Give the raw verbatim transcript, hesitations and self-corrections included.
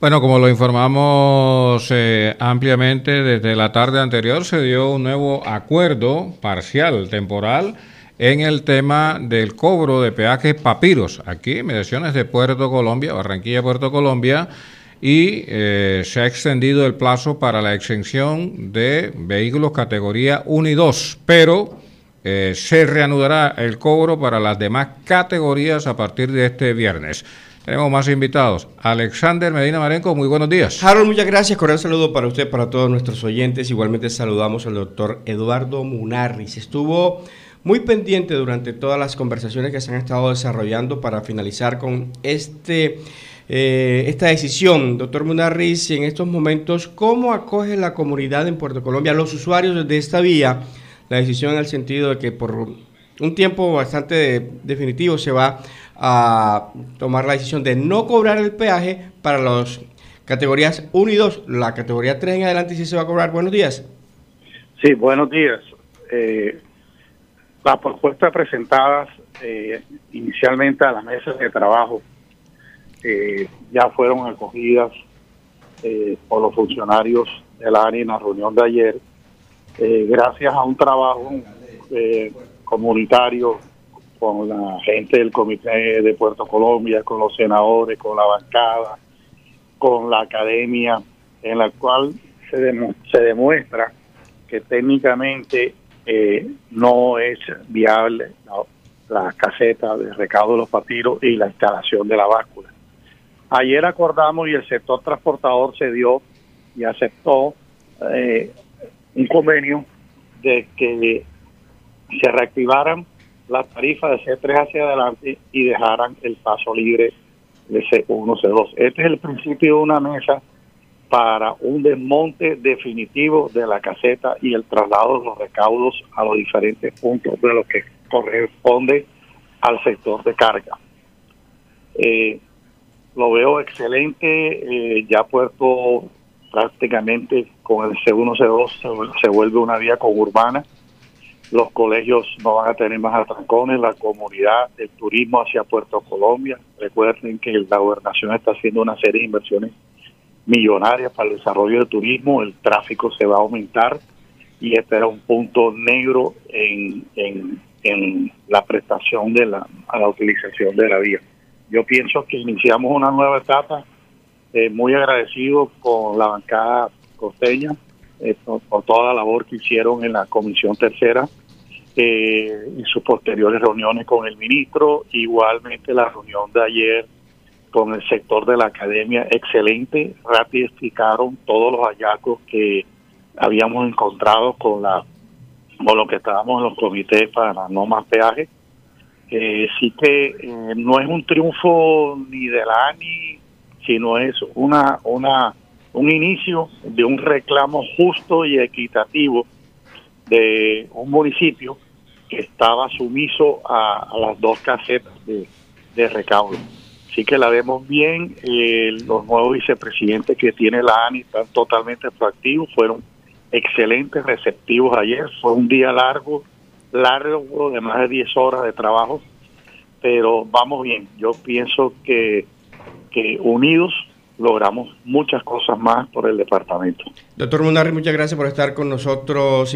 Bueno, como lo informamos eh, ampliamente desde la tarde anterior, se dio un nuevo acuerdo parcial, temporal, en el tema del cobro de peajes papiros, aquí en mediaciones de Puerto Colombia, Barranquilla, Puerto Colombia, y eh, se ha extendido el plazo para la exención de vehículos categoría uno y dos, pero eh, se reanudará el cobro para las demás categorías a partir de este viernes. Tenemos más invitados. Alexander Medina Marenco, muy buenos días. Harold, muchas gracias. Cordial saludo para usted, para todos nuestros oyentes. Igualmente saludamos al doctor Eduardo Munarriz. Estuvo muy pendiente durante todas las conversaciones que se han estado desarrollando para finalizar con este eh, esta decisión. Doctor Munarriz, en estos momentos, ¿cómo acoge la comunidad en Puerto Colombia, los usuarios de esta vía, la decisión en el sentido de que por un tiempo bastante definitivo se va a tomar la decisión de no cobrar el peaje para las categorías uno y dos, la categoría tres en adelante sí se va a cobrar? Buenos días. Sí, buenos días. Eh, las propuestas presentadas eh, inicialmente a las mesas de trabajo eh, ya fueron acogidas eh, por los funcionarios del área en la reunión de ayer, eh, gracias a un trabajo eh, comunitario con la gente del Comité de Puerto Colombia, con los senadores, con la bancada, con la academia, en la cual se, demu se demuestra que técnicamente eh, no es viable la, la caseta de recaudo de los papiros y la instalación de la báscula. Ayer acordamos y el sector transportador se dio y aceptó eh, un convenio de que se reactivaran las tarifas de C tres hacia adelante y dejaran el paso libre de C uno, C dos. Este es el principio de una mesa para un desmonte definitivo de la caseta y el traslado de los recaudos a los diferentes puntos de lo que corresponde al sector de carga. Eh, lo veo excelente, eh, ya Puerto prácticamente con el C uno, C dos se, se vuelve una vía conurbana. Los colegios no van a tener más atrancones, la comunidad del turismo hacia Puerto Colombia. Recuerden que la gobernación está haciendo una serie de inversiones millonarias para el desarrollo del turismo, el tráfico se va a aumentar y este era un punto negro en, en, en la prestación de la, a la utilización de la vía. Yo pienso que iniciamos una nueva etapa, eh, muy agradecido con la bancada costeña, eh, por, por toda la labor que hicieron en la Comisión Tercera, Eh, y sus posteriores reuniones con el ministro, igualmente la reunión de ayer con el sector de la academia, excelente, ratificaron todos los hallazgos que habíamos encontrado con la con lo que estábamos en los comités para no más peaje. Eh, sí que eh, no es un triunfo ni del A N I, sino es una una un inicio de un reclamo justo y equitativo de un municipio que estaba sumiso a, a las dos casetas de, de recaudo. Así que la vemos bien. Eh, los nuevos vicepresidentes que tiene la A N I están totalmente proactivos, fueron excelentes, receptivos ayer. Fue un día largo, largo de más de diez horas de trabajo, pero vamos bien. Yo pienso que, que unidos logramos muchas cosas más por el departamento. Doctor Munarriz, muchas gracias por estar con nosotros.